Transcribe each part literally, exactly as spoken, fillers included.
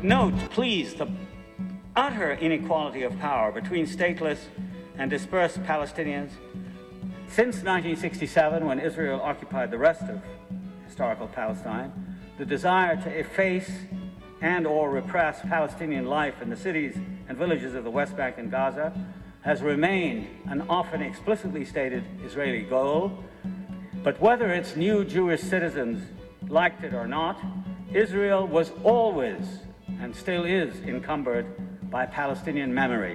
note, please, the utter inequality of power between stateless and dispersed Palestinians. Since nineteen sixty-seven, when Israel occupied the rest of historical Palestine, the desire to efface and or repress Palestinian life in the cities and villages of the West Bank and Gaza has remained an often explicitly stated Israeli goal. But whether its new Jewish citizens liked it or not, Israel was always and still is encumbered by Palestinian memory.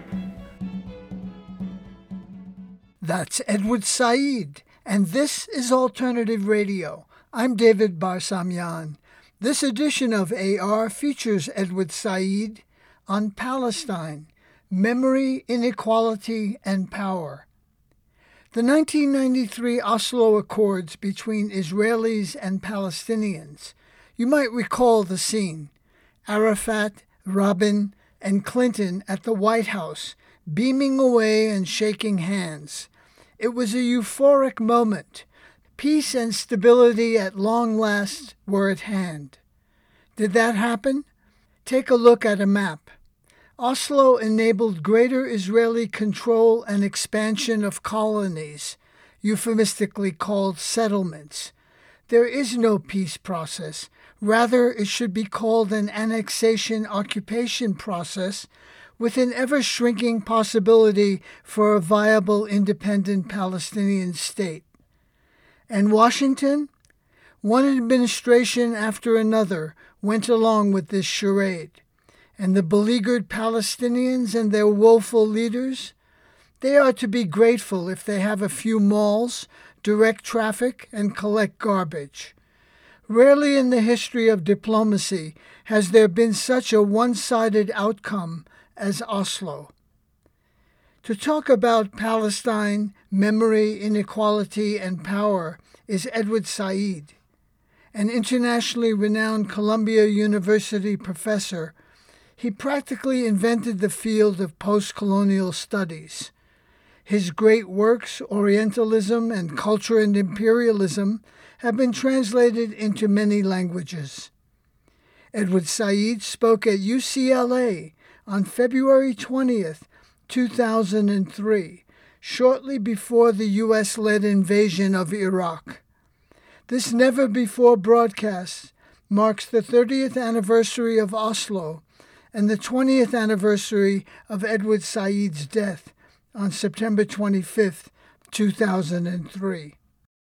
That's Edward Said, and this is Alternative Radio. I'm David Barsamian. This edition of A R features Edward Said on Palestine, Memory, Inequality, and Power. The nineteen ninety-three Oslo Accords between Israelis and Palestinians. You might recall the scene. Arafat, Rabin, and Clinton at the White House, beaming away and shaking hands. It was a euphoric moment. Peace and stability at long last were at hand. Did that happen? Take a look at a map. Oslo enabled greater Israeli control and expansion of colonies, euphemistically called settlements. There is no peace process. Rather, it should be called an annexation-occupation process with an ever-shrinking possibility for a viable independent Palestinian state. And Washington? One administration after another went along with this charade. And the beleaguered Palestinians and their woeful leaders? They are to be grateful if they have a few malls, direct traffic, and collect garbage. Rarely in the history of diplomacy has there been such a one-sided outcome as Oslo. To talk about Palestine, memory, inequality, and power is Edward Said, an internationally renowned Columbia University professor. He practically invented the field of post-colonial studies. His great works, Orientalism and Culture and Imperialism, have been translated into many languages. Edward Said spoke at U C L A on February twentieth, two thousand three, shortly before the U S-led invasion of Iraq. This never-before broadcast marks the thirtieth anniversary of Oslo and the twentieth anniversary of Edward Said's death on September twenty-fifth, two thousand three.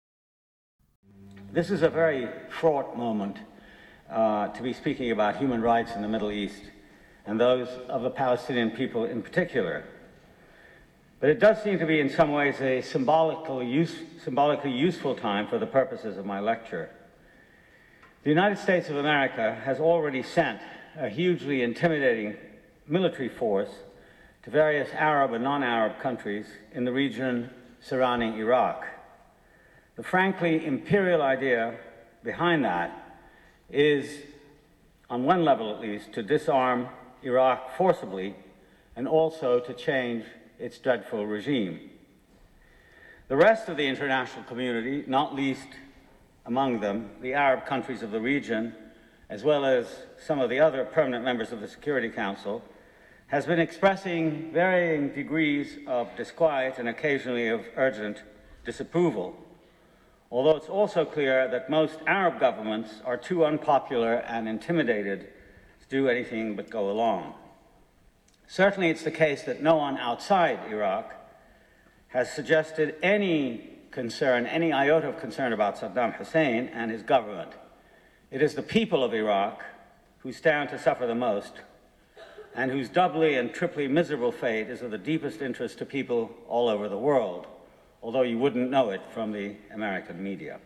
This is a very fraught moment uh, to be speaking about human rights in the Middle East, and those of the Palestinian people in particular. But it does seem to be in some ways a symbolically, use, symbolically useful time for the purposes of my lecture. The United States of America has already sent a hugely intimidating military force to various Arab and non-Arab countries in the region surrounding Iraq. The frankly imperial idea behind that is, on one level at least, to disarm Iraq forcibly and also to change its dreadful regime. The rest of the international community, not least among them the Arab countries of the region, as well as some of the other permanent members of the Security Council, has been expressing varying degrees of disquiet and occasionally of urgent disapproval. Although it's also clear that most Arab governments are too unpopular and intimidated to do anything but go along. Certainly it's the case that no one outside Iraq has suggested any concern, any iota of concern about Saddam Hussein and his government. It is the people of Iraq who stand to suffer the most, and whose doubly and triply miserable fate is of the deepest interest to people all over the world, although you wouldn't know it from the American media.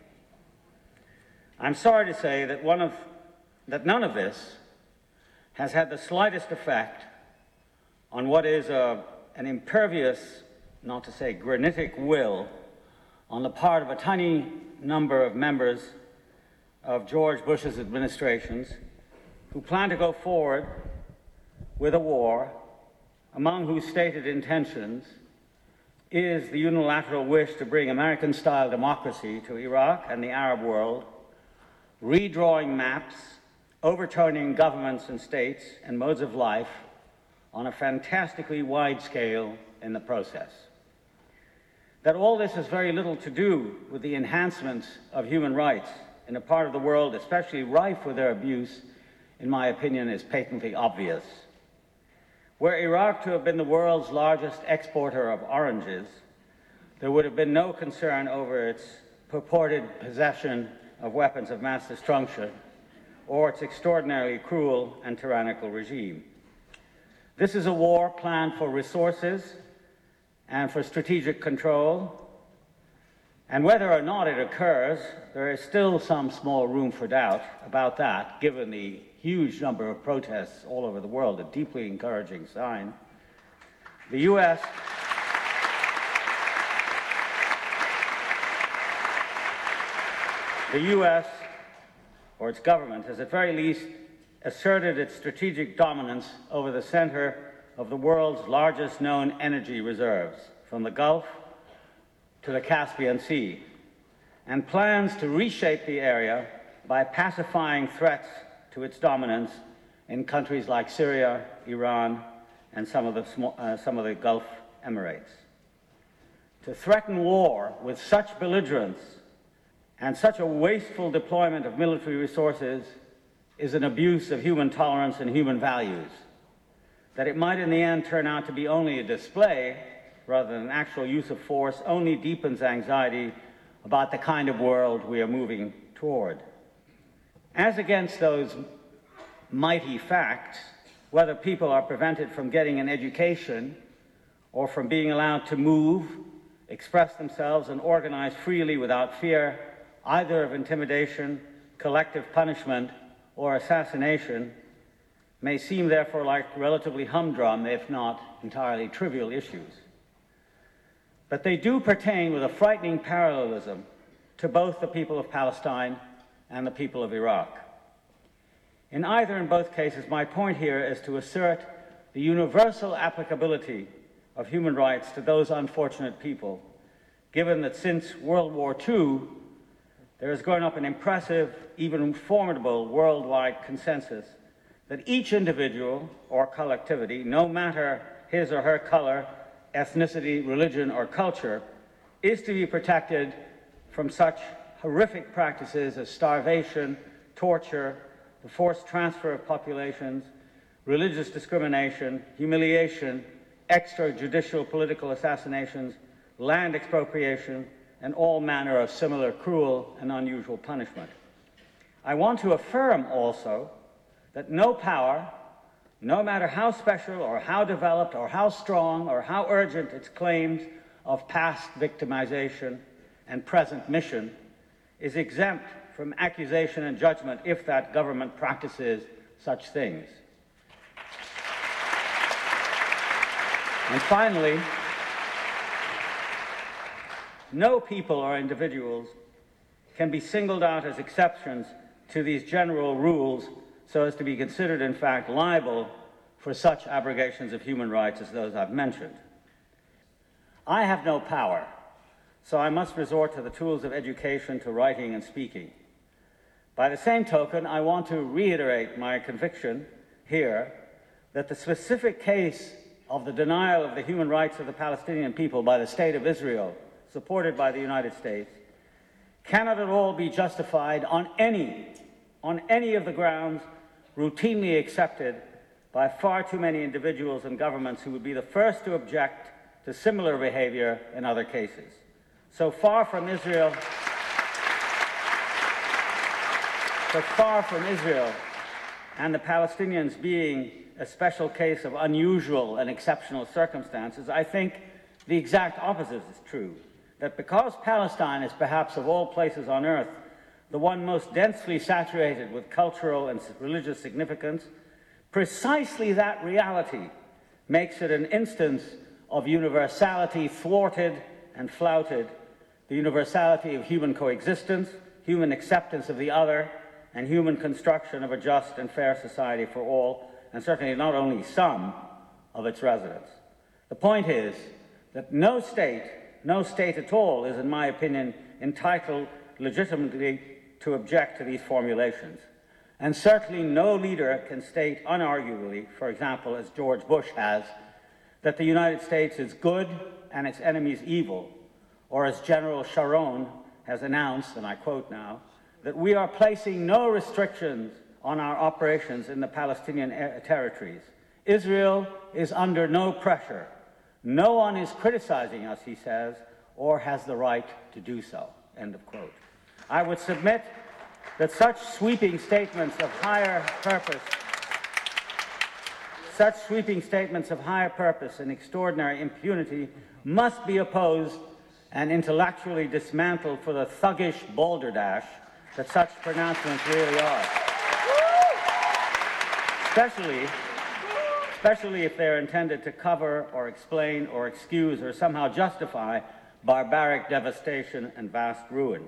I'm sorry to say that, one of, that none of this has had the slightest effect on what is a, an impervious, not to say granitic will, on the part of a tiny number of members of George Bush's administrations who plan to go forward with a war, among whose stated intentions is the unilateral wish to bring American-style democracy to Iraq and the Arab world, redrawing maps overturning governments and states and modes of life on a fantastically wide scale in the process. That all this has very little to do with the enhancements of human rights in a part of the world especially rife with their abuse, in my opinion, is patently obvious. Were Iraq to have been the world's largest exporter of oranges, there would have been no concern over its purported possession of weapons of mass destruction or its extraordinarily cruel and tyrannical regime. This is a war planned for resources and for strategic control, and whether or not it occurs, there is still some small room for doubt about that, given the huge number of protests all over the world, a deeply encouraging sign. The U S The U S, or its government, has at very least asserted its strategic dominance over the center of the world's largest known energy reserves, from the Gulf to the Caspian Sea, and plans to reshape the area by pacifying threats to its dominance in countries like Syria, Iran, and some of the, small, uh, some of the Gulf Emirates. To threaten war with such belligerence and such a wasteful deployment of military resources is an abuse of human tolerance and human values. That it might in the end turn out to be only a display rather than actual use of force only deepens anxiety about the kind of world we are moving toward. As against those mighty facts, whether people are prevented from getting an education or from being allowed to move, express themselves, and organize freely without fear either of intimidation, collective punishment, or assassination, may seem therefore like relatively humdrum, if not entirely trivial issues. But they do pertain with a frightening parallelism to both the people of Palestine and the people of Iraq. In either and both cases, my point here is to assert the universal applicability of human rights to those unfortunate people, given that since World War Two, there has grown up an impressive, even formidable worldwide consensus that each individual or collectivity, no matter his or her color, ethnicity, religion, or culture, is to be protected from such horrific practices as starvation, torture, the forced transfer of populations, religious discrimination, humiliation, extrajudicial political assassinations, land expropriation, and all manner of similar cruel and unusual punishment. I want to affirm also that no power, no matter how special or how developed or how strong or how urgent its claims of past victimization and present mission, is exempt from accusation and judgment if that government practices such things. And finally, no people or individuals can be singled out as exceptions to these general rules so as to be considered, in fact, liable for such abrogations of human rights as those I've mentioned. I have no power, so I must resort to the tools of education, to writing and speaking. By the same token, I want to reiterate my conviction here that the specific case of the denial of the human rights of the Palestinian people by the State of Israel, supported by the United States, cannot at all be justified on any, on any of the grounds routinely accepted by far too many individuals and governments who would be the first to object to similar behavior in other cases. So far from Israel, so far from Israel and the Palestinians being a special case of unusual and exceptional circumstances, I think the exact opposite is true. That because Palestine is perhaps of all places on earth the one most densely saturated with cultural and religious significance, precisely that reality makes it an instance of universality thwarted and flouted, the universality of human coexistence, human acceptance of the other, and human construction of a just and fair society for all, and certainly not only some of its residents. The point is that no state No state at all is, in my opinion, entitled legitimately to object to these formulations. And certainly no leader can state unarguably, for example, as George Bush has, that the United States is good and its enemies evil, or as General Sharon has announced, and I quote now, that we are placing no restrictions on our operations in the Palestinian territories. Israel is under no pressure. No one is criticizing us, he says, or has the right to do so, end of quote. I would submit that such sweeping statements of higher purpose, such sweeping statements of higher purpose and extraordinary impunity must be opposed and intellectually dismantled for the thuggish balderdash that such pronouncements really are. Especially, especially if they're intended to cover or explain or excuse or somehow justify barbaric devastation and vast ruin.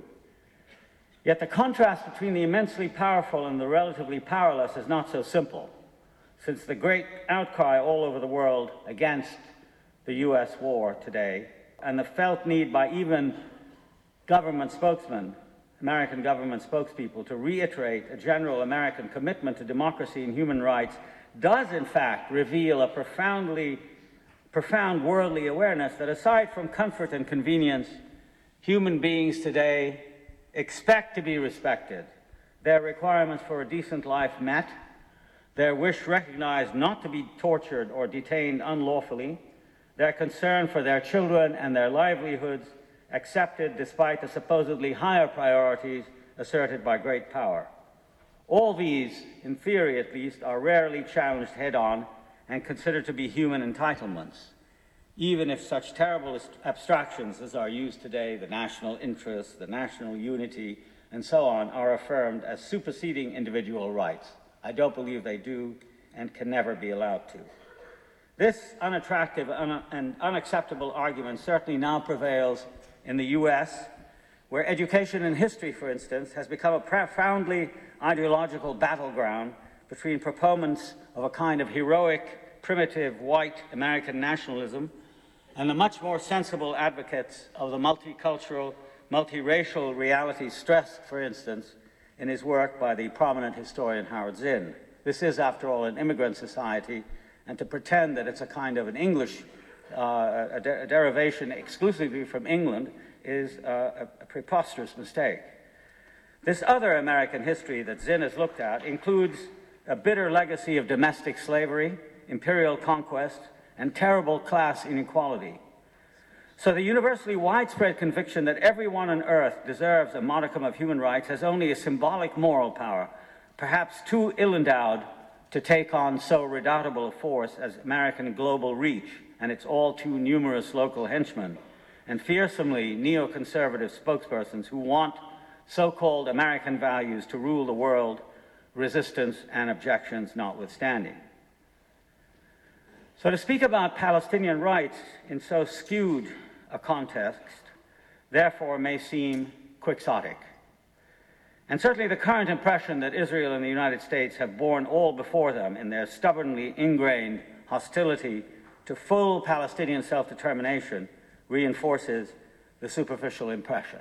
Yet the contrast between the immensely powerful and the relatively powerless is not so simple, since the great outcry all over the world against the U S war today, and the felt need by even government spokesmen, American government spokespeople, to reiterate a general American commitment to democracy and human rights, does in fact reveal a profoundly, profound worldly awareness that aside from comfort and convenience, human beings today expect to be respected, their requirements for a decent life met, their wish recognized not to be tortured or detained unlawfully, their concern for their children and their livelihoods accepted despite the supposedly higher priorities asserted by great power. All these, in theory at least, are rarely challenged head-on and considered to be human entitlements, even if such terrible abstractions as are used today, the national interest, the national unity, and so on, are affirmed as superseding individual rights. I don't believe they do and can never be allowed to. This unattractive and unacceptable argument certainly now prevails in the U S, where education and history, for instance, has become a profoundly ideological battleground between proponents of a kind of heroic, primitive, white American nationalism and the much more sensible advocates of the multicultural, multiracial realities stressed, for instance, in his work by the prominent historian Howard Zinn. This is, after all, an immigrant society, and to pretend that it's a kind of an English, uh, a, de- a derivation exclusively from England is uh, a, a preposterous mistake. This other American history that Zinn has looked at includes a bitter legacy of domestic slavery, imperial conquest, and terrible class inequality. So the universally widespread conviction that everyone on earth deserves a modicum of human rights has only a symbolic moral power, perhaps too ill-endowed to take on so redoubtable a force as American global reach and its all too numerous local henchmen, and fearsomely neoconservative spokespersons who want so-called American values to rule the world, resistance and objections notwithstanding. So to speak about Palestinian rights in so skewed a context, therefore, may seem quixotic. And certainly the current impression that Israel and the United States have borne all before them in their stubbornly ingrained hostility to full Palestinian self-determination reinforces the superficial impression.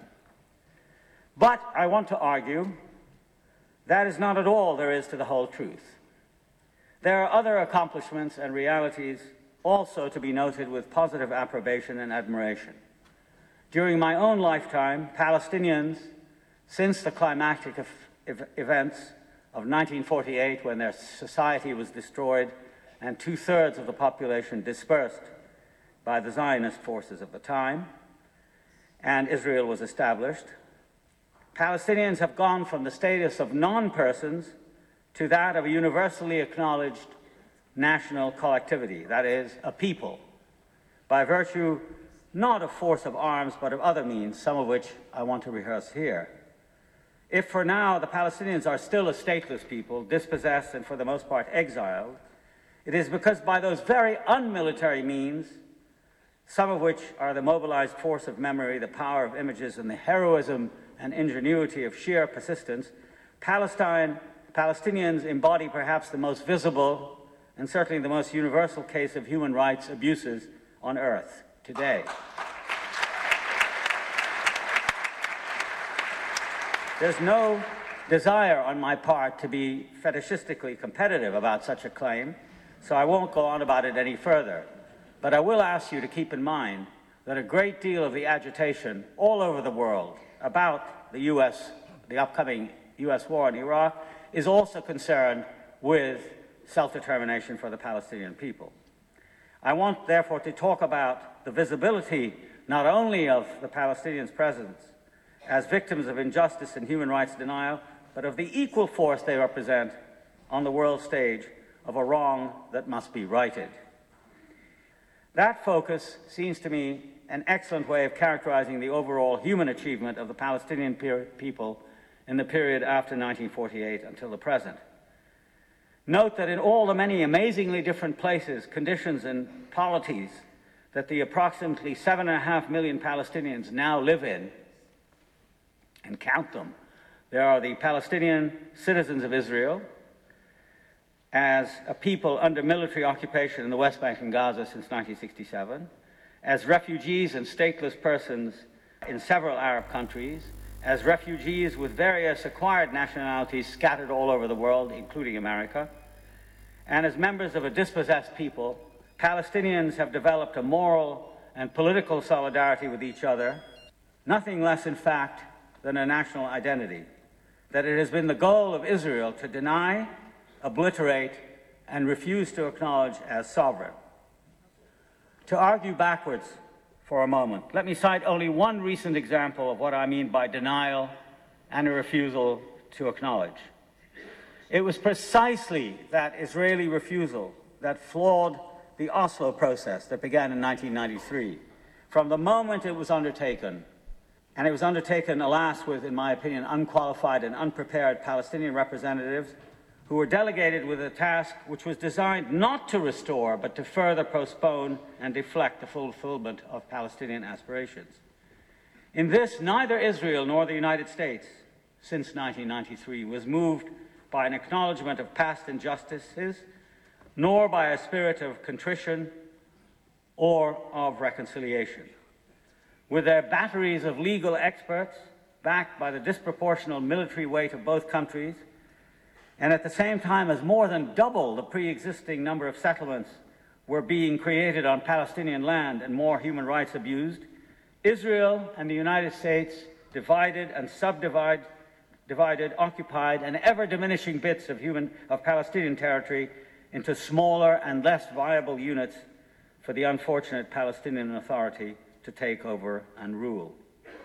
But I want to argue that is not at all there is to the whole truth. There are other accomplishments and realities also to be noted with positive approbation and admiration. During my own lifetime, Palestinians, since the climactic ev- events of nineteen forty-eight, when their society was destroyed and two-thirds of the population dispersed by the Zionist forces of the time, and Israel was established, Palestinians have gone from the status of non-persons to that of a universally acknowledged national collectivity, that is, a people, by virtue not of force of arms, but of other means, some of which I want to rehearse here. If for now the Palestinians are still a stateless people, dispossessed and for the most part exiled, it is because by those very unmilitary means, some of which are the mobilized force of memory, the power of images, and the heroism and ingenuity of sheer persistence, Palestine Palestinians embody perhaps the most visible and certainly the most universal case of human rights abuses on earth today. There's no desire on my part to be fetishistically competitive about such a claim, so I won't go on about it any further. But I will ask you to keep in mind that a great deal of the agitation all over the world about the U S, the upcoming U S war in Iraq, is also concerned with self-determination for the Palestinian people. I want, therefore, to talk about the visibility not only of the Palestinians' presence as victims of injustice and human rights denial, but of the equal force they represent on the world stage of a wrong that must be righted. That focus seems to me an excellent way of characterizing the overall human achievement of the Palestinian people in the period after nineteen forty-eight until the present. Note that in all the many amazingly different places, conditions, and polities that the approximately seven and a half million Palestinians now live in, and count them, there are the Palestinian citizens of Israel as a people under military occupation in the West Bank and Gaza since nineteen sixty-seven, as refugees and stateless persons in several Arab countries, as refugees with various acquired nationalities scattered all over the world, including America, and as members of a dispossessed people. Palestinians have developed a moral and political solidarity with each other, nothing less, in fact, than a national identity, that it has been the goal of Israel to deny, obliterate, and refuse to acknowledge as sovereign. To argue backwards for a moment, let me cite only one recent example of what I mean by denial and a refusal to acknowledge. It was precisely that Israeli refusal that flawed the Oslo process that began in nineteen ninety-three. From the moment it was undertaken, and it was undertaken, alas, with, in my opinion, unqualified and unprepared Palestinian representatives who were delegated with a task which was designed not to restore, but to further postpone and deflect the fulfillment of Palestinian aspirations. In this, neither Israel nor the United States, since nineteen ninety-three, was moved by an acknowledgement of past injustices, nor by a spirit of contrition or of reconciliation. With their batteries of legal experts, backed by the disproportional military weight of both countries, and at the same time as more than double the pre-existing number of settlements were being created on Palestinian land and more human rights abused, Israel and the United States divided and subdivided, divided, occupied, and ever-diminishing bits of human of Palestinian territory into smaller and less viable units for the unfortunate Palestinian Authority to take over and rule.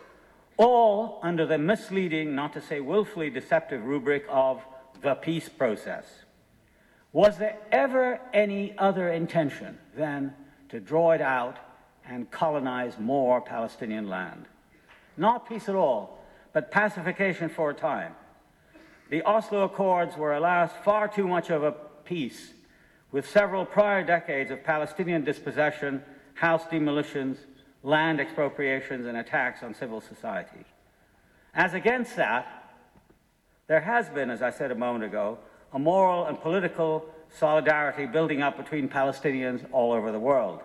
All under the misleading, not to say willfully deceptive rubric of the peace process. Was there ever any other intention than to draw it out and colonize more Palestinian land? Not peace at all, but pacification for a time. The Oslo Accords were, alas, far too much of a peace, with several prior decades of Palestinian dispossession, house demolitions, land expropriations, and attacks on civil society. As against that, there has been, as I said a moment ago, a moral and political solidarity building up between Palestinians all over the world.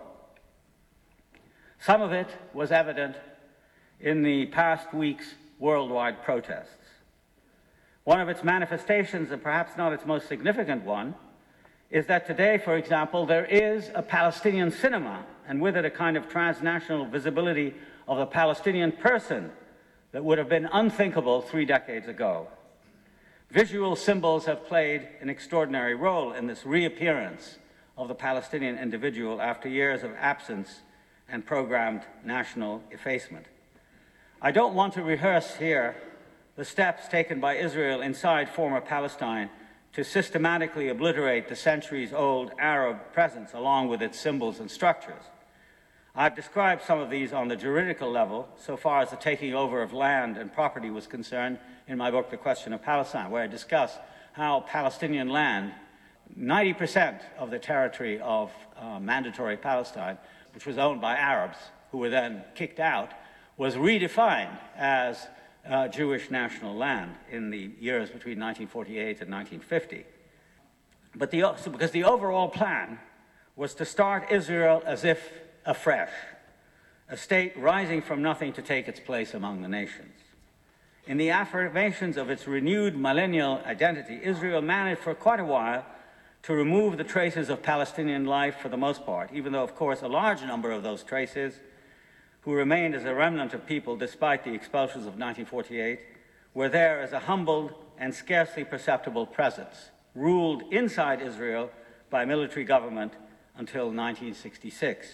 Some of it was evident in the past week's worldwide protests. One of its manifestations, and perhaps not its most significant one, is that today, for example, there is a Palestinian cinema, and with it a kind of transnational visibility of the Palestinian person that would have been unthinkable three decades ago. Visual symbols have played an extraordinary role in this reappearance of the Palestinian individual after years of absence and programmed national effacement. I don't want to rehearse here the steps taken by Israel inside former Palestine to systematically obliterate the centuries-old Arab presence along with its symbols and structures. I've described some of these on the juridical level, so far as the taking over of land and property was concerned, in my book, The Question of Palestine, where I discuss how Palestinian land, ninety percent of the territory of uh, mandatory Palestine, which was owned by Arabs, who were then kicked out, was redefined as uh, Jewish national land in the years between nineteen forty-eight and nineteen fifty. But the, so because the overall plan was to start Israel as if afresh, a state rising from nothing to take its place among the nations. In the affirmations of its renewed millennial identity, Israel managed for quite a while to remove the traces of Palestinian life for the most part, even though, of course, a large number of those traces who remained as a remnant of people despite the expulsions of nineteen forty-eight were there as a humbled and scarcely perceptible presence, ruled inside Israel by military government until nineteen sixty-six.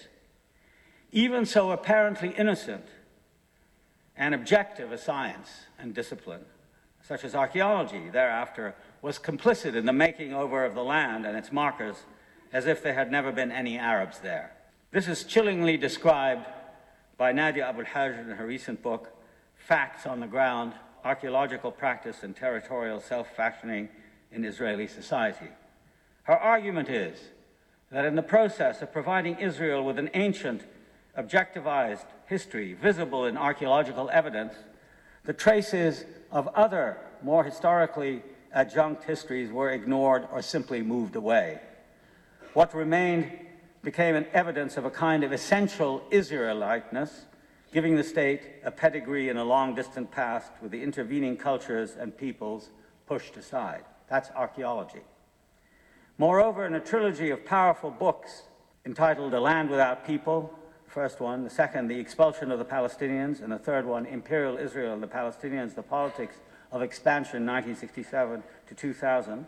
Even so apparently innocent and objective a science and discipline, such as archaeology, thereafter was complicit in the making over of the land and its markers as if there had never been any Arabs there. This is chillingly described by Nadia Abul-Hajj in her recent book, Facts on the Ground, Archaeological Practice and Territorial Self-Fashioning in Israeli Society. Her argument is that in the process of providing Israel with an ancient, objectivized history visible in archaeological evidence, the traces of other, more historically adjunct histories were ignored or simply moved away. What remained became an evidence of a kind of essential Israeliteness, giving the state a pedigree in a long-distant past with the intervening cultures and peoples pushed aside. That's archaeology. Moreover, in a trilogy of powerful books entitled A Land Without People, the first one, the second, The Expulsion of the Palestinians, and the third one, Imperial Israel and the Palestinians, The Politics of Expansion, nineteen sixty-seven to two thousand,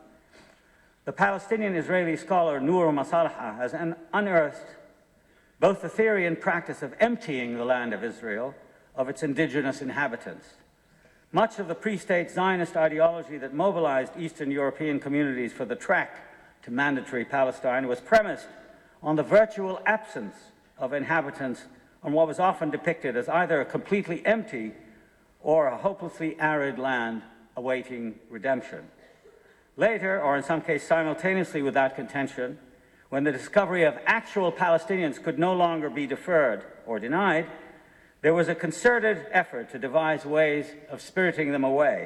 the Palestinian-Israeli scholar Noor Masalha has unearthed both the theory and practice of emptying the land of Israel of its indigenous inhabitants. Much of the pre-state Zionist ideology that mobilized Eastern European communities for the trek to mandatory Palestine was premised on the virtual absence of inhabitants on what was often depicted as either a completely empty or a hopelessly arid land awaiting redemption. Later, or in some cases simultaneously with that contention, when the discovery of actual Palestinians could no longer be deferred or denied, there was a concerted effort to devise ways of spiriting them away.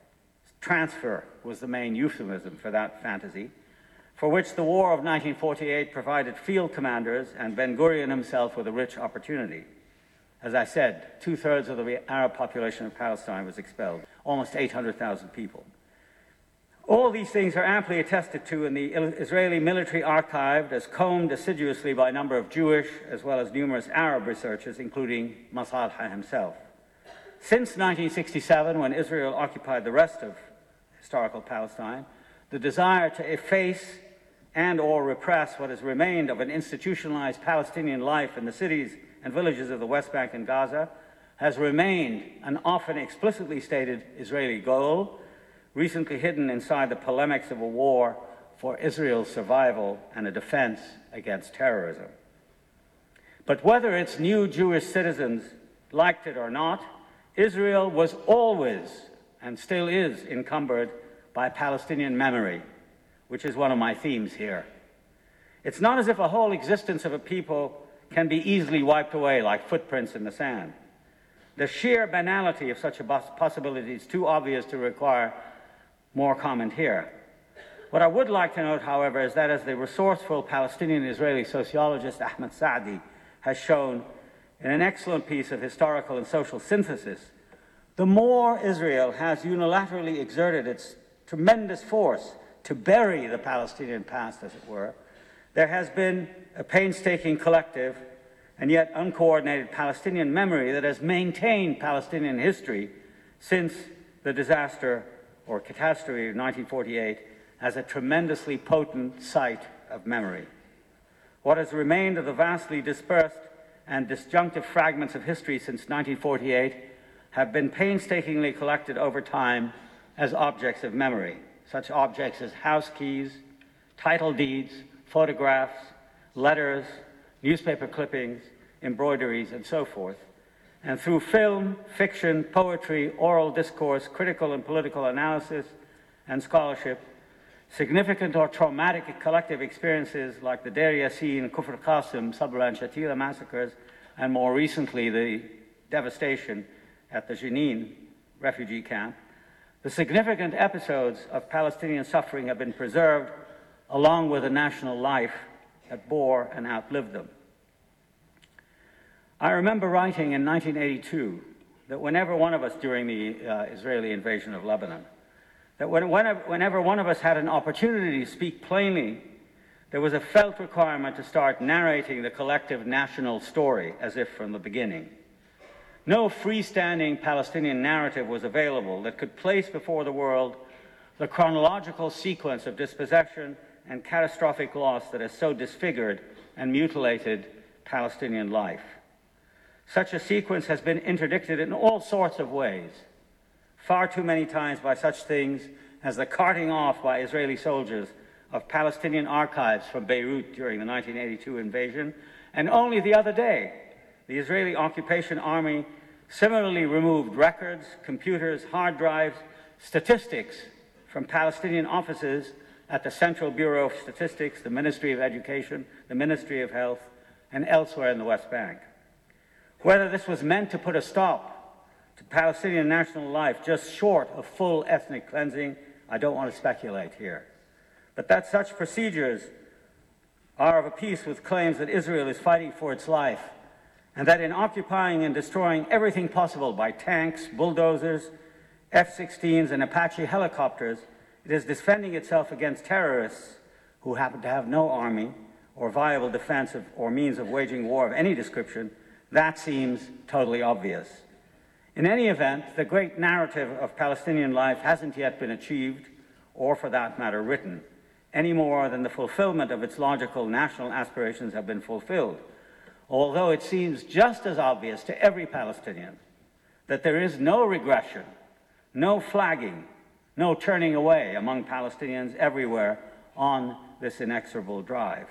Transfer was the main euphemism for that fantasy, for which the War of nineteen forty-eight provided field commanders and Ben-Gurion himself with a rich opportunity. As I said, two-thirds of the Arab population of Palestine was expelled, almost eight hundred thousand people. All these things are amply attested to in the Israeli military archive, as combed assiduously by a number of Jewish as well as numerous Arab researchers, including Masalha himself. Since nineteen sixty-seven, when Israel occupied the rest of historical Palestine, the desire to efface and or repress what has remained of an institutionalized Palestinian life in the cities and villages of the West Bank and Gaza has remained an often explicitly stated Israeli goal, recently hidden inside the polemics of a war for Israel's survival and a defense against terrorism. But whether its new Jewish citizens liked it or not, Israel was always and still is encumbered by Palestinian memory, which is one of my themes here. It's not as if a whole existence of a people can be easily wiped away like footprints in the sand. The sheer banality of such a possibility is too obvious to require more comment here. What I would like to note, however, is that as the resourceful Palestinian-Israeli sociologist Ahmed Saadi has shown in an excellent piece of historical and social synthesis, the more Israel has unilaterally exerted its tremendous force to bury the Palestinian past, as it were, there has been a painstaking collective and yet uncoordinated Palestinian memory that has maintained Palestinian history since the disaster or catastrophe of nineteen forty-eight as a tremendously potent site of memory. What has remained of the vastly dispersed and disjunctive fragments of history since nineteen forty-eight have been painstakingly collected over time as objects of memory, such objects as house keys, title deeds, photographs, letters, newspaper clippings, embroideries, and so forth. And through film, fiction, poetry, oral discourse, critical and political analysis, and scholarship, significant or traumatic collective experiences like the Deir Yassin, Kufr Qasim, Sabra and Shatila massacres, and more recently the devastation at the Jenin refugee camp, the significant episodes of Palestinian suffering have been preserved along with a national life that bore and outlived them. I remember writing in nineteen eighty-two that whenever one of us, during the uh, Israeli invasion of Lebanon, that when, whenever, whenever one of us had an opportunity to speak plainly, there was a felt requirement to start narrating the collective national story as if from the beginning. No freestanding Palestinian narrative was available that could place before the world the chronological sequence of dispossession and catastrophic loss that has so disfigured and mutilated Palestinian life. Such a sequence has been interdicted in all sorts of ways, far too many times by such things as the carting off by Israeli soldiers of Palestinian archives from Beirut during the nineteen eighty-two invasion, and only the other day, the Israeli occupation army similarly removed records, computers, hard drives, statistics from Palestinian offices at the Central Bureau of Statistics, the Ministry of Education, the Ministry of Health, and elsewhere in the West Bank. Whether this was meant to put a stop to Palestinian national life just short of full ethnic cleansing, I don't want to speculate here. But that such procedures are of a piece with claims that Israel is fighting for its life, and that in occupying and destroying everything possible by tanks, bulldozers, F sixteens, and Apache helicopters, it is defending itself against terrorists who happen to have no army or viable defense of, or means of waging war of any description. That seems totally obvious. In any event, the great narrative of Palestinian life hasn't yet been achieved, or for that matter, written, any more than the fulfillment of its logical national aspirations have been fulfilled, although it seems just as obvious to every Palestinian that there is no regression, no flagging, no turning away among Palestinians everywhere on this inexorable drive.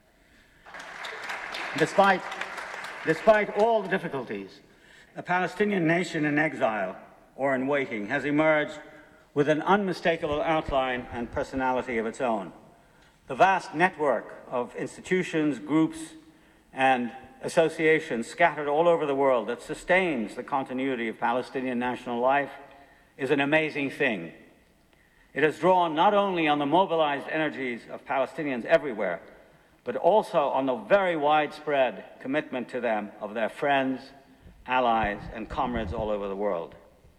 Despite, despite all the difficulties, a Palestinian nation in exile or in waiting has emerged with an unmistakable outline and personality of its own. The vast network of institutions, groups, and associations scattered all over the world that sustains the continuity of Palestinian national life is an amazing thing. It has drawn not only on the mobilized energies of Palestinians everywhere, but also on the very widespread commitment to them of their friends, allies, and comrades all over the world.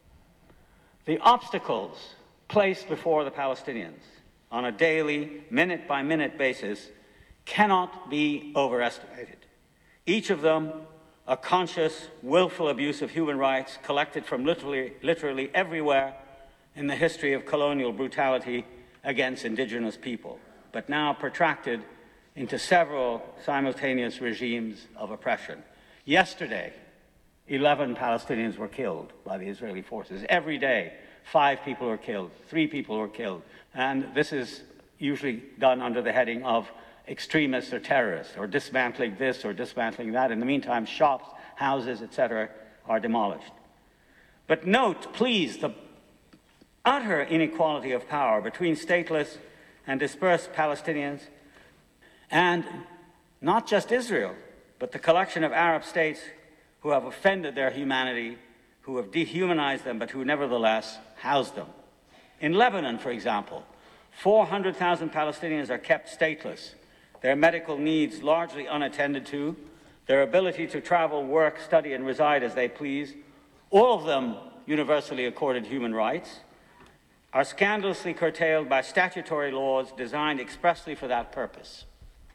The obstacles placed before the Palestinians on a daily, minute-by-minute basis cannot be overestimated. Each of them a conscious, willful abuse of human rights collected from literally, literally everywhere in the history of colonial brutality against indigenous people, but now protracted into several simultaneous regimes of oppression. Yesterday, eleven Palestinians were killed by the Israeli forces. Every day, five people were killed, three people were killed, and this is usually done under the heading of extremists or terrorists, or dismantling this or dismantling that. In the meantime, shops, houses, et cetera, are demolished. But note, please, the utter inequality of power between stateless and dispersed Palestinians, and not just Israel, but the collection of Arab states who have offended their humanity, who have dehumanized them, but who nevertheless house them. In Lebanon, for example, four hundred thousand Palestinians are kept stateless, their medical needs largely unattended to, their ability to travel, work, study, and reside as they please, all of them universally accorded human rights, are scandalously curtailed by statutory laws designed expressly for that purpose.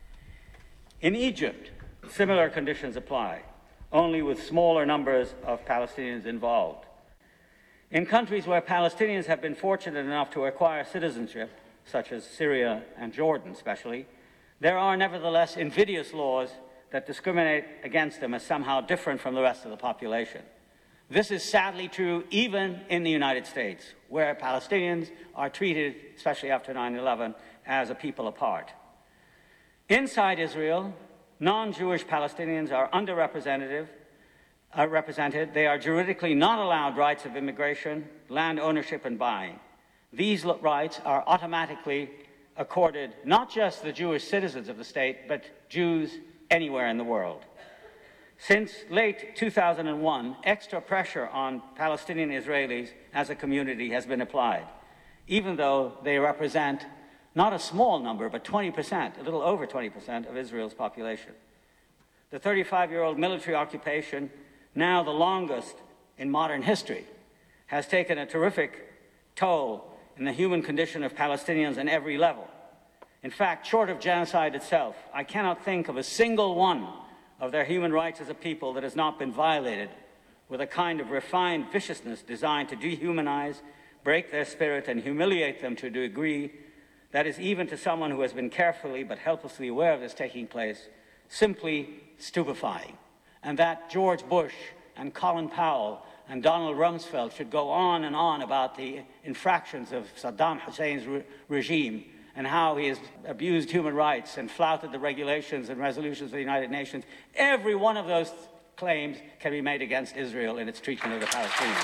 In Egypt, similar conditions apply, only with smaller numbers of Palestinians involved. In countries where Palestinians have been fortunate enough to acquire citizenship, such as Syria and Jordan especially, there are nevertheless invidious laws that discriminate against them as somehow different from the rest of the population. This is sadly true even in the United States, where Palestinians are treated, especially after nine eleven, as a people apart. Inside Israel, non-Jewish Palestinians are underrepresented. Uh, represented. They are juridically not allowed rights of immigration, land ownership, and buying. These rights are automatically accorded not just the Jewish citizens of the state, but Jews anywhere in the world. Since late two thousand one, extra pressure on Palestinian Israelis as a community has been applied, even though they represent not a small number, but twenty percent, a little over twenty percent of Israel's population. The thirty-five-year-old military occupation, now the longest in modern history, has taken a terrific toll in the human condition of Palestinians on every level. In fact, short of genocide itself, I cannot think of a single one of their human rights as a people that has not been violated with a kind of refined viciousness designed to dehumanize, break their spirit, and humiliate them to a degree that is, even to someone who has been carefully but helplessly aware of this taking place, simply stupefying. And that George Bush and Colin Powell and Donald Rumsfeld should go on and on about the infractions of Saddam Hussein's re- regime and how he has abused human rights and flouted the regulations and resolutions of the United Nations. Every one of those claims can be made against Israel in its treatment of the Palestinians.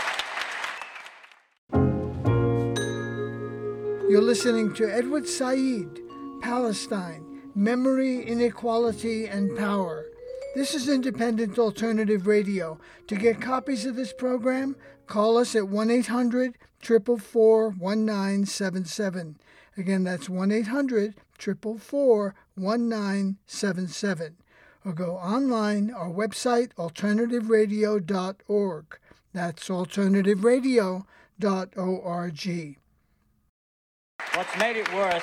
You're listening to Edward Said, Palestine, Memory, Inequality, and Power. This is Independent Alternative Radio. To get copies of this program, call us at one eight hundred, four four four, one nine seven seven. Again, that's one eight hundred, four four four, one nine seven seven. Or go online, our website, alternative radio dot org. That's alternative radio dot org. What's made it worse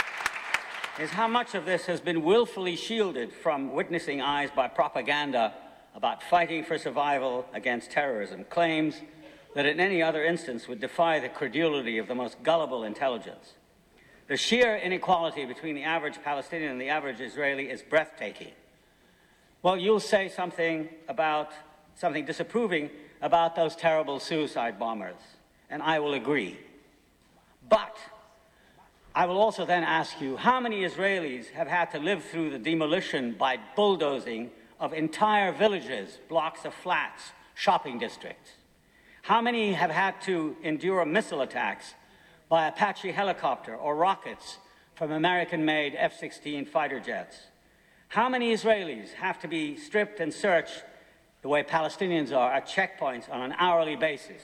is how much of this has been willfully shielded from witnessing eyes by propaganda about fighting for survival against terrorism, claims that in any other instance would defy the credulity of the most gullible intelligence. The sheer inequality between the average Palestinian and the average Israeli is breathtaking. Well, you'll say something about, something disapproving about those terrible suicide bombers, and I will agree. But I will also then ask you, how many Israelis have had to live through the demolition by bulldozing of entire villages, blocks of flats, shopping districts? How many have had to endure missile attacks by Apache helicopter or rockets from American-made F sixteen fighter jets? How many Israelis have to be stripped and searched the way Palestinians are at checkpoints on an hourly basis?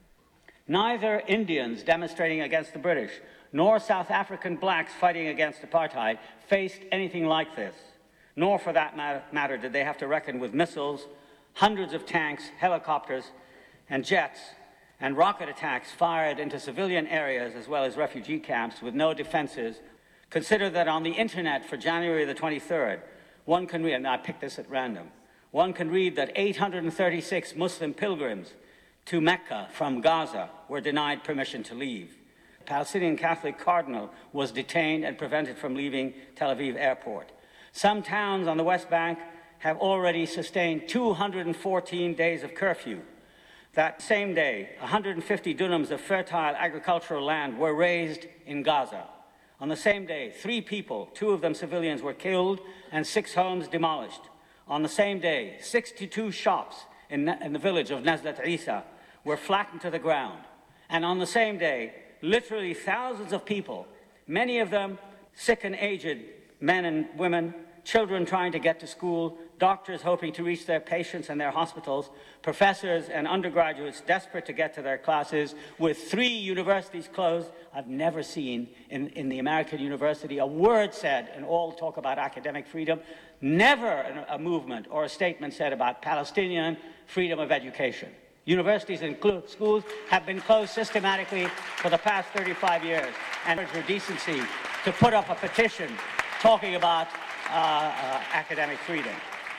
Neither Indians demonstrating against the British nor South African blacks fighting against apartheid faced anything like this, nor for that matter did they have to reckon with missiles, hundreds of tanks, helicopters, and jets, and rocket attacks fired into civilian areas as well as refugee camps with no defenses. Consider that on the internet for January the twenty-third, one can read, and I picked this at random, one can read that eight hundred thirty-six Muslim pilgrims to Mecca from Gaza were denied permission to leave. A Palestinian Catholic cardinal was detained and prevented from leaving Tel Aviv airport. Some towns on the West Bank have already sustained two hundred fourteen days of curfew. That same day, one hundred fifty dunams of fertile agricultural land were razed in Gaza. On the same day, three people, two of them civilians, were killed and six homes demolished. On the same day, sixty-two shops in, in the village of Nazlat Isa were flattened to the ground. And on the same day, literally thousands of people, many of them sick and aged, men and women, children trying to get to school, doctors hoping to reach their patients and their hospitals, professors and undergraduates desperate to get to their classes, with three universities closed. I've never seen in, in the American university a word said, and all talk about academic freedom, never a, a movement or a statement said about Palestinian freedom of education. Universities and schools have been closed systematically for the past thirty-five years, and urge your decency to put up a petition talking about uh, uh, academic freedom.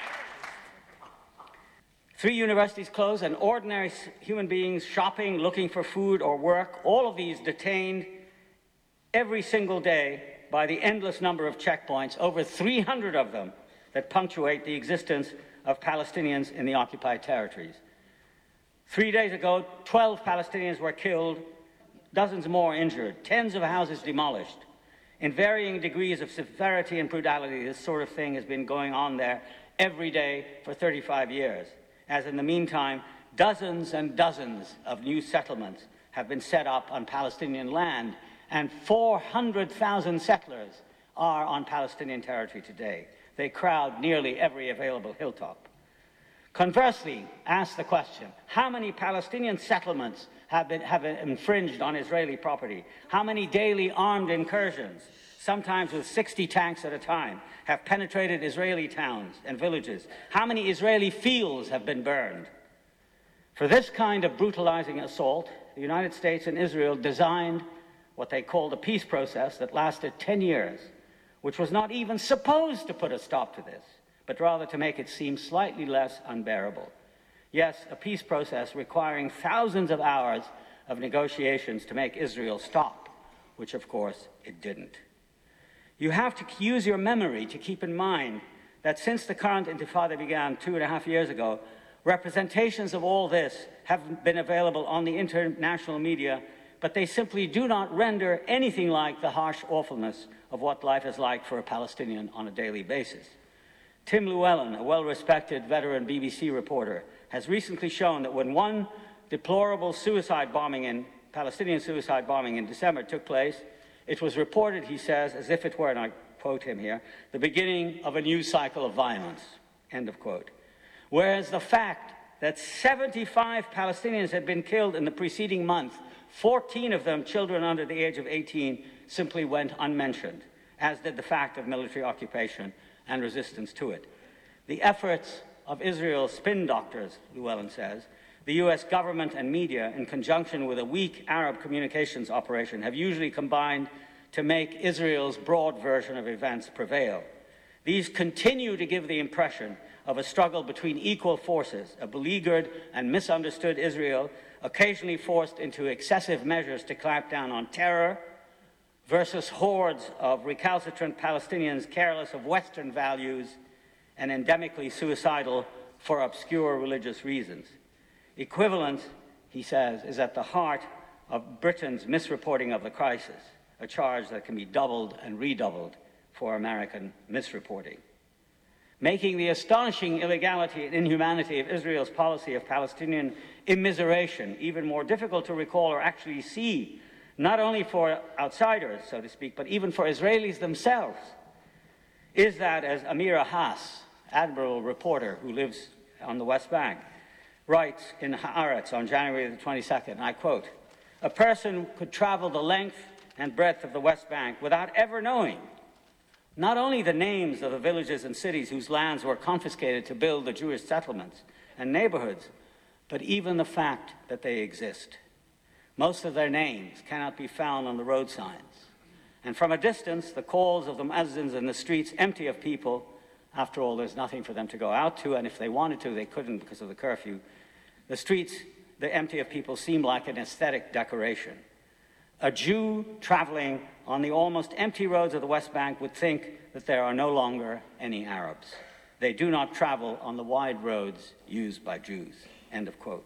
Three universities closed, and ordinary human beings shopping, looking for food or work, all of these detained every single day by the endless number of checkpoints, over three hundred of them that punctuate the existence of Palestinians in the occupied territories. Three days ago, twelve Palestinians were killed, dozens more injured, tens of houses demolished. In varying degrees of severity and brutality, this sort of thing has been going on there every day for thirty-five years. As in the meantime, dozens and dozens of new settlements have been set up on Palestinian land, and four hundred thousand settlers are on Palestinian territory today. They crowd nearly every available hilltop. Conversely, ask the question, how many Palestinian settlements have been have infringed on Israeli property? How many daily armed incursions, sometimes with sixty tanks at a time, have penetrated Israeli towns and villages? How many Israeli fields have been burned? For this kind of brutalizing assault, the United States and Israel designed what they called a peace process that lasted ten years, which was not even supposed to put a stop to this, but rather to make it seem slightly less unbearable. Yes, a peace process requiring thousands of hours of negotiations to make Israel stop, which of course it didn't. You have to use your memory to keep in mind that since the current Intifada began two and a half years ago, representations of all this have been available on the international media, but they simply do not render anything like the harsh awfulness of what life is like for a Palestinian on a daily basis. Tim Llewellyn, a well-respected veteran B B C reporter, has recently shown that when one deplorable suicide bombing in Palestinian suicide bombing in December took place, it was reported, he says, as if it were, and I quote him here, the beginning of a new cycle of violence, end of quote. Whereas the fact that seventy-five Palestinians had been killed in the preceding month, fourteen of them children under the age of eighteen, simply went unmentioned, as did the fact of military occupation and resistance to it. The efforts of Israel's spin doctors, Llewellyn says, the U S government and media, in conjunction with a weak Arab communications operation, have usually combined to make Israel's broad version of events prevail. These continue to give the impression of a struggle between equal forces, a beleaguered and misunderstood Israel, occasionally forced into excessive measures to clamp down on terror, versus hordes of recalcitrant Palestinians careless of Western values and endemically suicidal for obscure religious reasons. Equivalence, he says, is at the heart of Britain's misreporting of the crisis, a charge that can be doubled and redoubled for American misreporting. Making the astonishing illegality and inhumanity of Israel's policy of Palestinian immiseration even more difficult to recall or actually see, not only for outsiders, so to speak, but even for Israelis themselves, is that, as Amira Haas, admirable reporter who lives on the West Bank, writes in Haaretz on January the twenty-second, I quote, "A person could travel the length and breadth of the West Bank without ever knowing not only the names of the villages and cities whose lands were confiscated to build the Jewish settlements and neighborhoods, but even the fact that they exist. Most of their names cannot be found on the road signs. And from a distance, the calls of the muezzins in the streets empty of people. After all, there's nothing for them to go out to, and if they wanted to, they couldn't because of the curfew. The streets, the empty of people, seem like an aesthetic decoration. A Jew traveling on the almost empty roads of the West Bank would think that there are no longer any Arabs. They do not travel on the wide roads used by Jews." End of quote.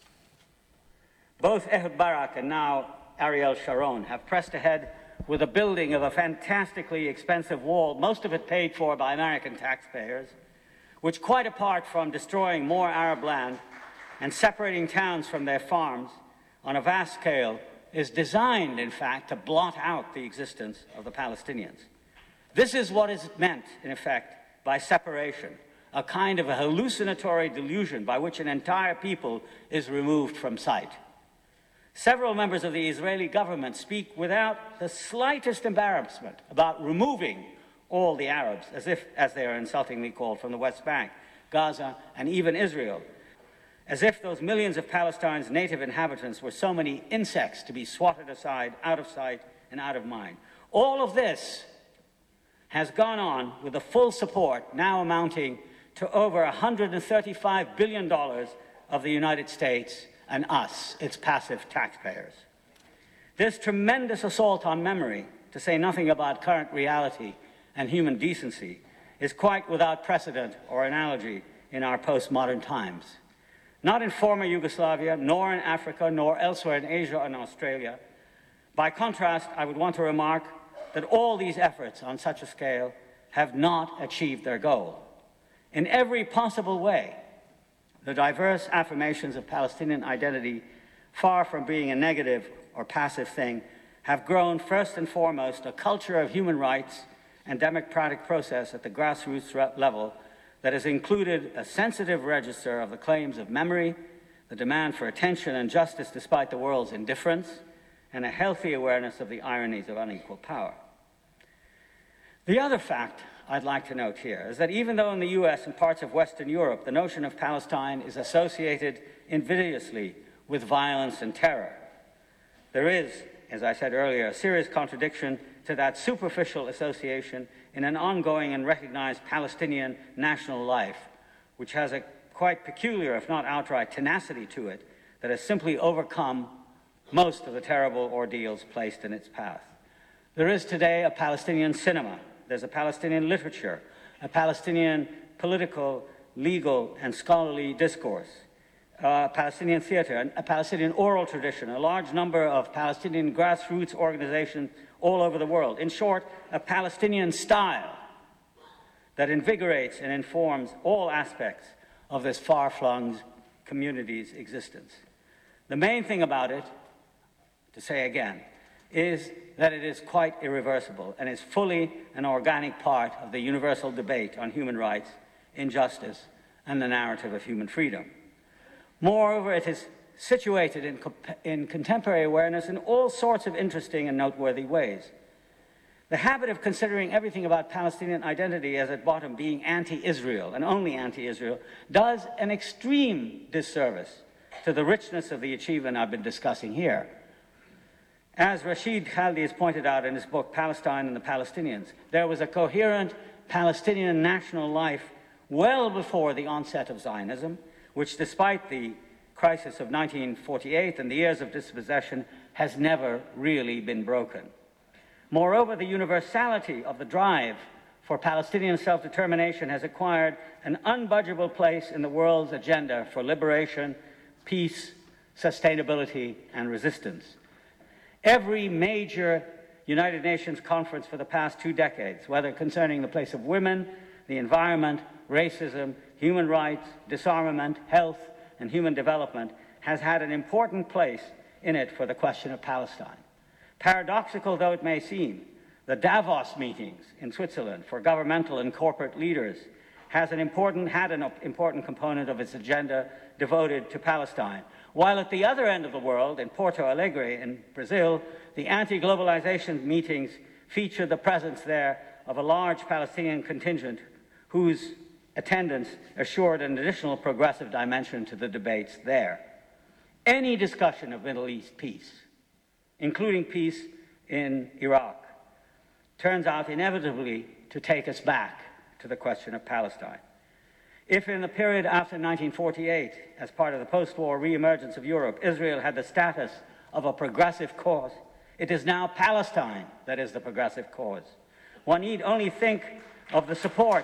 Both Ehud Barak and now Ariel Sharon have pressed ahead with the building of a fantastically expensive wall, most of it paid for by American taxpayers, which, quite apart from destroying more Arab land and separating towns from their farms on a vast scale, is designed, in fact, to blot out the existence of the Palestinians. This is what is meant, in effect, by separation, a kind of a hallucinatory delusion by which an entire people is removed from sight. Several members of the Israeli government speak without the slightest embarrassment about removing all the Arabs, as if, as they are insultingly called, from the West Bank, Gaza, and even Israel, as if those millions of Palestine's native inhabitants were so many insects to be swatted aside, out of sight and out of mind. All of this has gone on with the full support, now amounting to over one hundred thirty-five billion dollars of the United States and us, its passive taxpayers. This tremendous assault on memory, to say nothing about current reality and human decency, is quite without precedent or analogy in our postmodern times. Not in former Yugoslavia, nor in Africa, nor elsewhere in Asia and Australia. By contrast, I would want to remark that all these efforts on such a scale have not achieved their goal. In every possible way, the diverse affirmations of Palestinian identity, far from being a negative or passive thing, have grown first and foremost a culture of human rights and democratic process at the grassroots level that has included a sensitive register of the claims of memory, the demand for attention and justice despite the world's indifference, and a healthy awareness of the ironies of unequal power. The other fact I'd like to note here is that even though in the U S and parts of Western Europe the notion of Palestine is associated invidiously with violence and terror, there is, as I said earlier, a serious contradiction to that superficial association in an ongoing and recognized Palestinian national life, which has a quite peculiar, if not outright, tenacity to it that has simply overcome most of the terrible ordeals placed in its path. There is today a Palestinian cinema, there's a Palestinian literature, a Palestinian political, legal, and scholarly discourse, a Palestinian theater, a Palestinian oral tradition, a large number of Palestinian grassroots organizations all over the world. In short, a Palestinian style that invigorates and informs all aspects of this far-flung community's existence. The main thing about it, to say again, is that it is quite irreversible and is fully an organic part of the universal debate on human rights, injustice, and the narrative of human freedom. Moreover, it is situated in, in contemporary awareness in all sorts of interesting and noteworthy ways. The habit of considering everything about Palestinian identity as at bottom being anti-Israel and only anti-Israel does an extreme disservice to the richness of the achievement I've been discussing here. As Rashid Khaldi has pointed out in his book, Palestine and the Palestinians, there was a coherent Palestinian national life well before the onset of Zionism, which, despite the crisis of nineteen forty-eight and the years of dispossession, has never really been broken. Moreover, the universality of the drive for Palestinian self-determination has acquired an unbudgeable place in the world's agenda for liberation, peace, sustainability, and resistance. Every major United Nations conference for the past two decades, whether concerning the place of women, the environment, racism, human rights, disarmament, health, and human development, has had an important place in it for the question of Palestine. Paradoxical though it may seem, the Davos meetings in Switzerland for governmental and corporate leaders has an important, had an important component of its agenda devoted to Palestine. While at the other end of the world, in Porto Alegre in Brazil, the anti-globalization meetings feature the presence there of a large Palestinian contingent whose attendance assured an additional progressive dimension to the debates there. Any discussion of Middle East peace, including peace in Iraq, turns out inevitably to take us back to the question of Palestine. If in the period after nineteen forty-eight, as part of the post-war re-emergence of Europe, Israel had the status of a progressive cause, it is now Palestine that is the progressive cause. One need only think of the support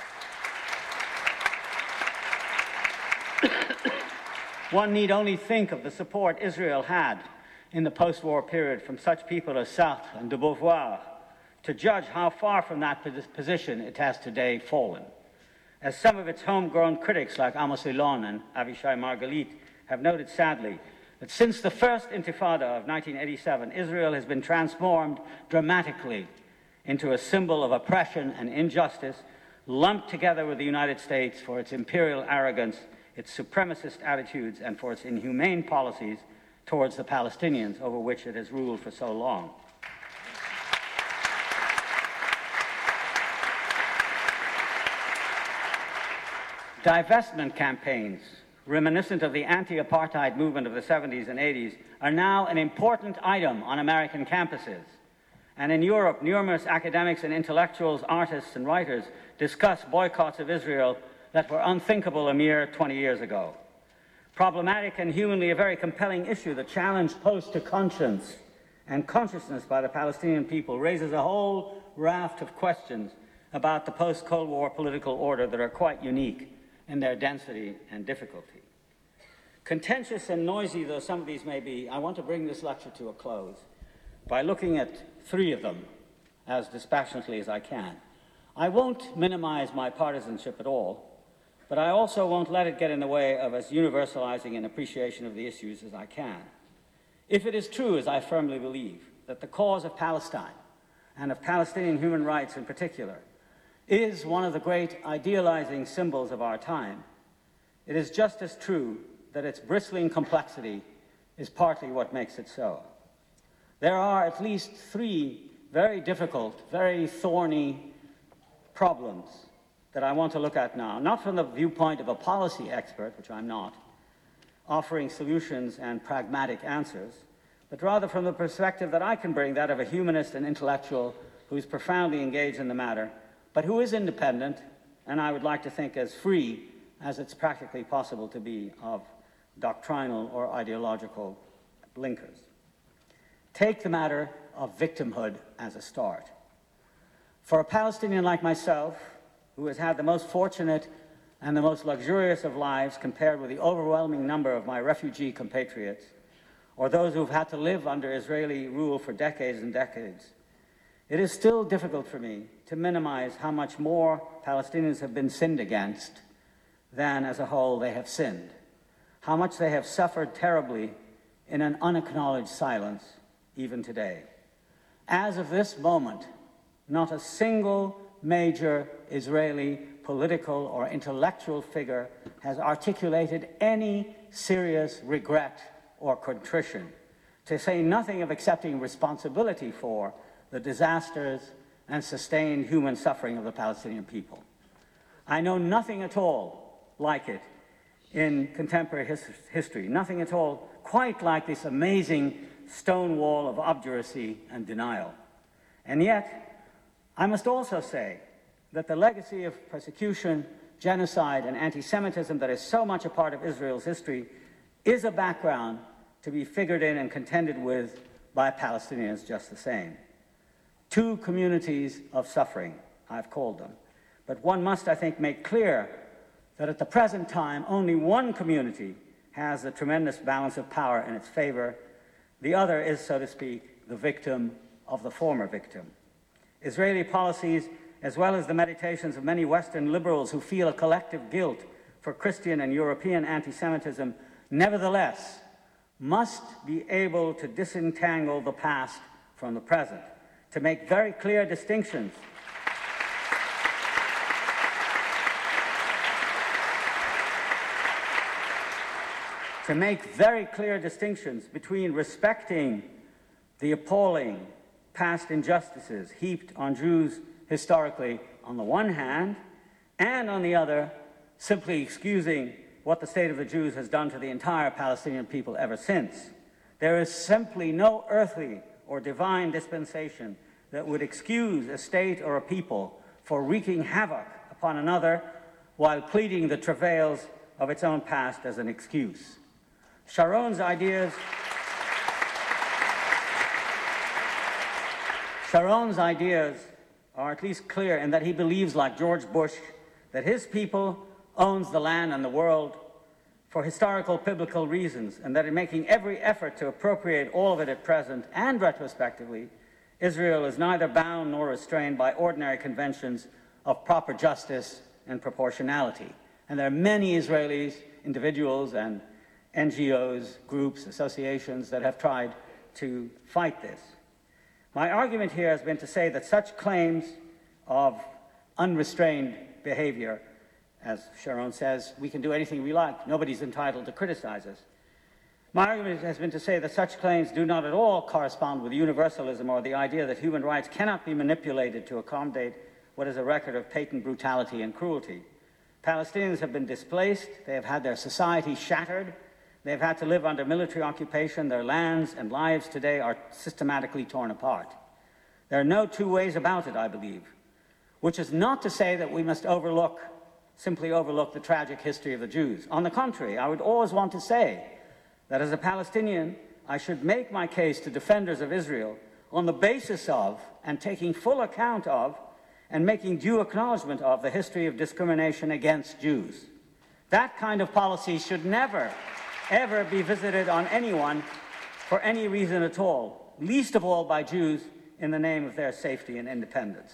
One need only think of the support Israel had in the post-war period from such people as Sartre and de Beauvoir to judge how far from that position it has today fallen. As some of its homegrown critics like Amos Elon and Avishai Margalit have noted sadly, that since the first Intifada of nineteen eighty-seven, Israel has been transformed dramatically into a symbol of oppression and injustice, lumped together with the United States for its imperial arrogance, its supremacist attitudes, and for its inhumane policies towards the Palestinians over which it has ruled for so long. Divestment campaigns, reminiscent of the anti-apartheid movement of the seventies and eighties, are now an important item on American campuses. And in Europe, numerous academics and intellectuals, artists and writers discuss boycotts of Israel that were unthinkable a mere twenty years ago. Problematic and humanly a very compelling issue, the challenge posed to conscience and consciousness by the Palestinian people raises a whole raft of questions about the post-Cold War political order that are quite unique in their density and difficulty. Contentious and noisy though some of these may be, I want to bring this lecture to a close by looking at three of them as dispassionately as I can. I won't minimize my partisanship at all, but I also won't let it get in the way of as universalizing an appreciation of the issues as I can. If it is true, as I firmly believe, that the cause of Palestine, and of Palestinian human rights in particular, is one of the great idealizing symbols of our time, it is just as true that its bristling complexity is partly what makes it so. There are at least three very difficult, very thorny problems that I want to look at now, not from the viewpoint of a policy expert, which I'm not, offering solutions and pragmatic answers, but rather from the perspective that I can bring, that of a humanist and intellectual who is profoundly engaged in the matter, but who is independent, and I would like to think as free as it's practically possible to be of doctrinal or ideological blinkers. Take the matter of victimhood as a start. For a Palestinian like myself, who has had the most fortunate and the most luxurious of lives compared with the overwhelming number of my refugee compatriots, or those who've had to live under Israeli rule for decades and decades, it is still difficult for me to minimize how much more Palestinians have been sinned against than as a whole they have sinned, how much they have suffered terribly in an unacknowledged silence even today. As of this moment, not a single major Israeli political or intellectual figure has articulated any serious regret or contrition, to say nothing of accepting responsibility for the disasters and sustained human suffering of the Palestinian people. I know nothing at all like it in contemporary his history, nothing at all quite like this amazing stone wall of obduracy and denial. And yet, I must also say that the legacy of persecution, genocide, and anti-Semitism that is so much a part of Israel's history is a background to be figured in and contended with by Palestinians just the same. Two communities of suffering, I've called them. But one must, I think, make clear that at the present time, only one community has a tremendous balance of power in its favor. The other is, so to speak, the victim of the former victim. Israeli policies, as well as the meditations of many Western liberals who feel a collective guilt for Christian and European anti-Semitism, nevertheless, must be able to disentangle the past from the present, to make very clear distinctions to make very clear distinctions between respecting the appalling past injustices heaped on Jews historically on the one hand, and on the other, simply excusing what the state of the Jews has done to the entire Palestinian people ever since. There is simply no earthly or divine dispensation that would excuse a state or a people for wreaking havoc upon another while pleading the travails of its own past as an excuse. Sharon's ideas Sharon's ideas are at least clear in that he believes, like George Bush, that his people owns the land and the world for historical biblical reasons, and that in making every effort to appropriate all of it at present and retrospectively, Israel is neither bound nor restrained by ordinary conventions of proper justice and proportionality. And there are many Israelis, individuals and N G Os, groups, associations that have tried to fight this. My argument here has been to say that such claims of unrestrained behavior, as Sharon says, we can do anything we like, nobody's entitled to criticize us. My argument has been to say that such claims do not at all correspond with universalism or the idea that human rights cannot be manipulated to accommodate what is a record of patent brutality and cruelty. Palestinians have been displaced, they have had their society shattered, they've had to live under military occupation, their lands and lives today are systematically torn apart. There are no two ways about it, I believe, which is not to say that we must overlook, simply overlook the tragic history of the Jews. On the contrary, I would always want to say that as a Palestinian, I should make my case to defenders of Israel on the basis of and taking full account of and making due acknowledgement of the history of discrimination against Jews. That kind of policy should never, ever be visited on anyone for any reason at all, least of all by Jews in the name of their safety and independence.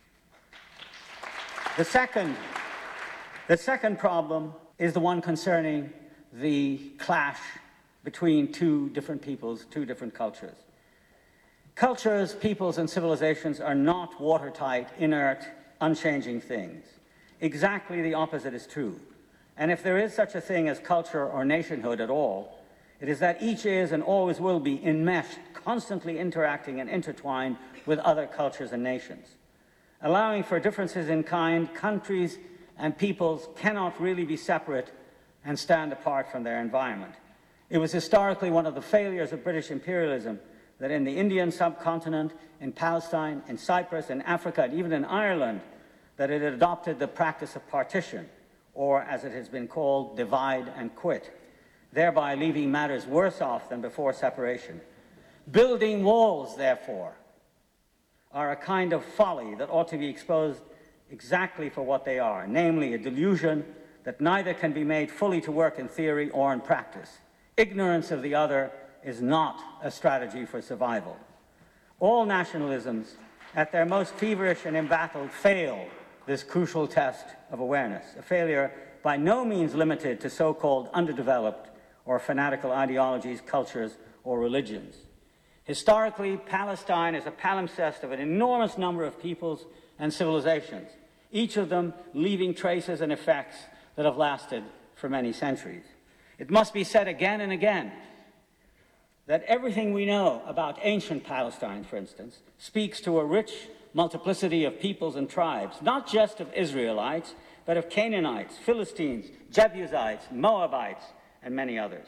The second, the second problem is the one concerning the clash between two different peoples, two different cultures. Cultures, peoples, and civilizations are not watertight, inert, unchanging things. Exactly the opposite is true. And if there is such a thing as culture or nationhood at all, it is that each is and always will be enmeshed, constantly interacting and intertwined with other cultures and nations. Allowing for differences in kind, countries and peoples cannot really be separate and stand apart from their environment. It was historically one of the failures of British imperialism that in the Indian subcontinent, in Palestine, in Cyprus, in Africa, and even in Ireland, that it adopted the practice of partition, or as it has been called, divide and quit, thereby leaving matters worse off than before separation. Building walls, therefore, are a kind of folly that ought to be exposed exactly for what they are, namely a delusion that neither can be made fully to work in theory or in practice. Ignorance of the other is not a strategy for survival. All nationalisms, at their most feverish and embattled, fail this crucial test of awareness, a failure by no means limited to so-called underdeveloped or fanatical ideologies, cultures, or religions. Historically, Palestine is a palimpsest of an enormous number of peoples and civilizations, each of them leaving traces and effects that have lasted for many centuries. It must be said again and again that everything we know about ancient Palestine, for instance, speaks to a rich multiplicity of peoples and tribes, not just of Israelites, but of Canaanites, Philistines, Jebusites, Moabites, and many others.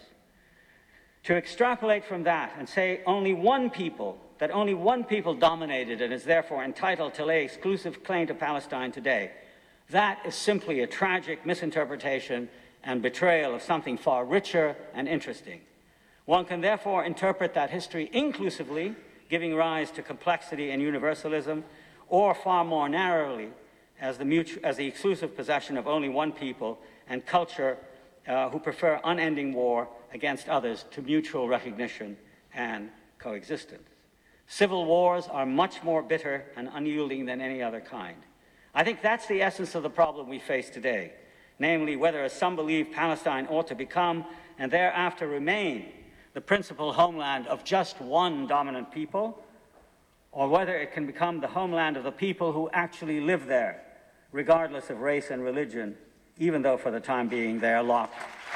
To extrapolate from that and say only one people, that only one people dominated and is therefore entitled to lay exclusive claim to Palestine today, that is simply a tragic misinterpretation and betrayal of something far richer and interesting. One can therefore interpret that history inclusively, giving rise to complexity and universalism, or far more narrowly as the, mutual, as the exclusive possession of only one people and culture uh, who prefer unending war against others to mutual recognition and coexistence. Civil wars are much more bitter and unyielding than any other kind. I think that's the essence of the problem we face today, namely whether, as some believe, Palestine ought to become and thereafter remain the principal homeland of just one dominant people, or whether it can become the homeland of the people who actually live there, regardless of race and religion, even though for the time being they are locked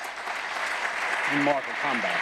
in mortal combat.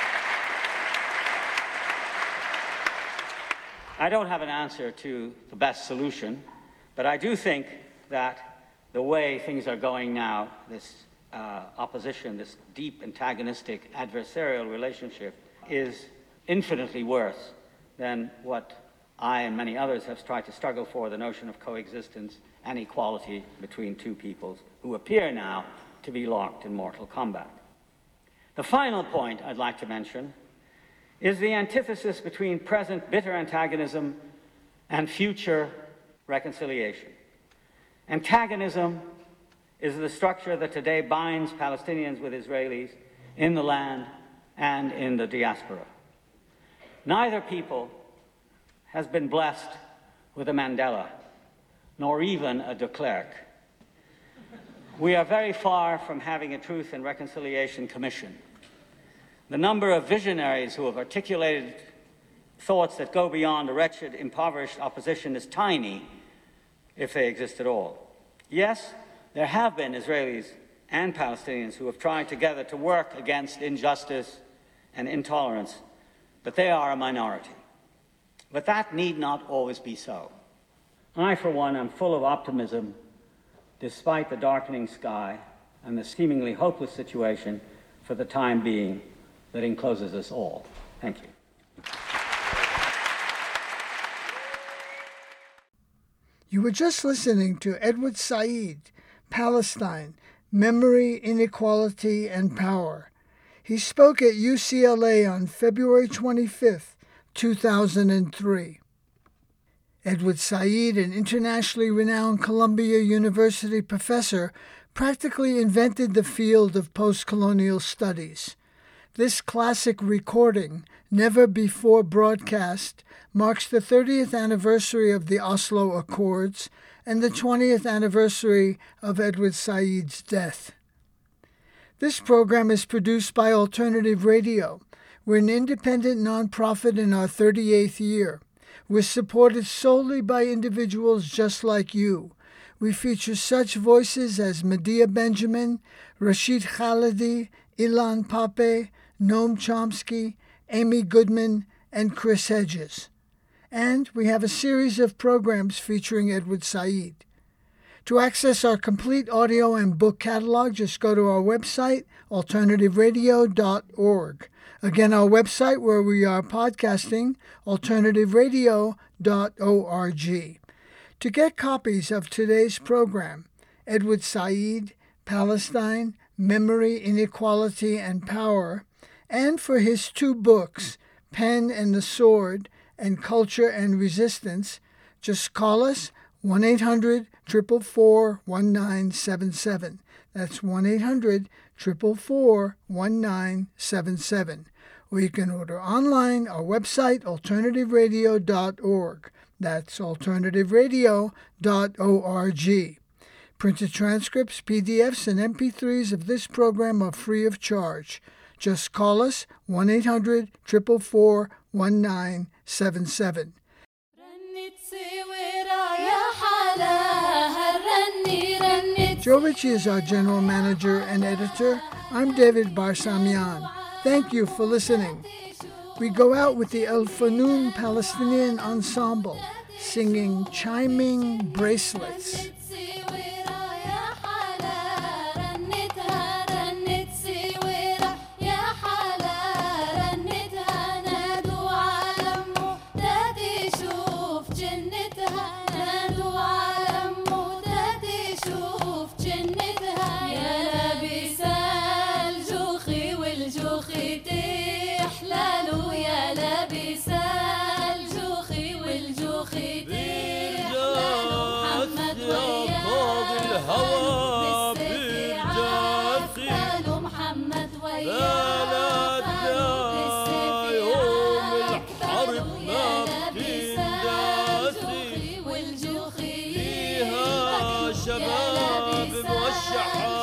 I don't have an answer to the best solution, but I do think that the way things are going now, this uh, opposition, this deep antagonistic adversarial relationship, is infinitely worse than what I and many others have tried to struggle for, the notion of coexistence and equality between two peoples who appear now to be locked in mortal combat. The final point I'd like to mention is the antithesis between present bitter antagonism and future reconciliation. Antagonism is the structure that today binds Palestinians with Israelis in the land and in the diaspora. Neither people has been blessed with a Mandela, nor even a de Klerk. We are very far from having a Truth and Reconciliation Commission. The number of visionaries who have articulated thoughts that go beyond a wretched, impoverished opposition is tiny, if they exist at all. Yes, there have been Israelis and Palestinians who have tried together to work against injustice and intolerance, but they are a minority. But that need not always be so. I, for one, am full of optimism despite the darkening sky and the seemingly hopeless situation for the time being that encloses us all. Thank you. You were just listening to Edward Said, Palestine, Memory, Inequality, and Power. He spoke at U C L A on February twenty-fifth, two thousand three. Edward Said, an internationally renowned Columbia University professor, practically invented the field of post-colonial studies. This classic recording, never before broadcast, marks the thirtieth anniversary of the Oslo Accords and the twentieth anniversary of Edward Said's death. This program is produced by Alternative Radio. We're an independent nonprofit in our thirty-eighth year. We're supported solely by individuals just like you. We feature such voices as Medea Benjamin, Rashid Khalidi, Ilan Pape, Noam Chomsky, Amy Goodman, and Chris Hedges. and we have a series of programs featuring Edward Said. To access our complete audio and book catalog, just go to our website, alternative radio dot org. Again, our website where we are podcasting, alternative radio dot org. To get copies of today's program, Edward Said, Palestine, Memory, Inequality, and Power, and for his two books, Pen and the Sword and Culture and Resistance, just call us one eight hundred, four four four, one nine seven seven. That's one eight hundred, four four four, one nine seven seven. Or you can order online, our website, alternative radio dot org. That's alternative radio dot org. Printed transcripts, P D Fs, and M P threes of this program are free of charge. Just call us one eight hundred, four four four, one nine seven seven. Joe Ritchie is our general manager and editor. I'm David Barsamian. Thank you for listening. We go out with the El Fanoun Palestinian Ensemble singing Chiming Bracelets. شباب موشحة